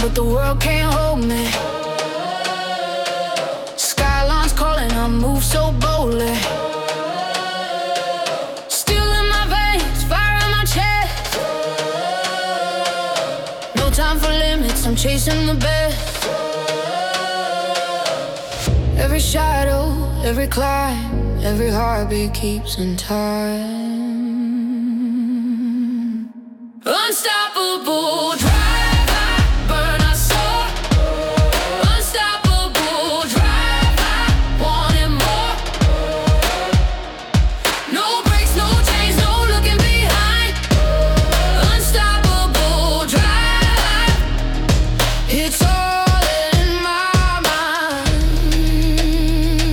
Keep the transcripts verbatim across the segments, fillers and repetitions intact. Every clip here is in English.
but the world can't hold me. Skylines calling, I move so boldly. Steel in my veins, fire in my chest. No time for limits, I'm chasing the best. Every shadow, every climb, every heartbeat keeps in time. Unstoppable drive, I burn, I soar. Unstoppable drive, I want it more. No brakes, no chains, no looking behind. Unstoppable drive, it's all in my mind.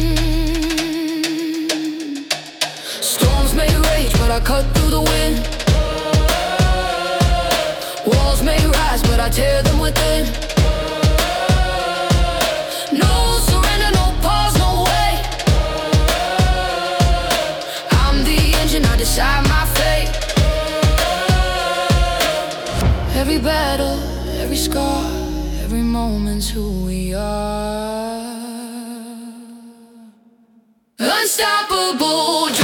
Storms may rage, but I cut through the wind. Walls may rise, but I tear them within. No surrender, no pause, no way. I'm the engine, I decide my fate. Every battle, every scar, every moment's who we are. Unstoppable.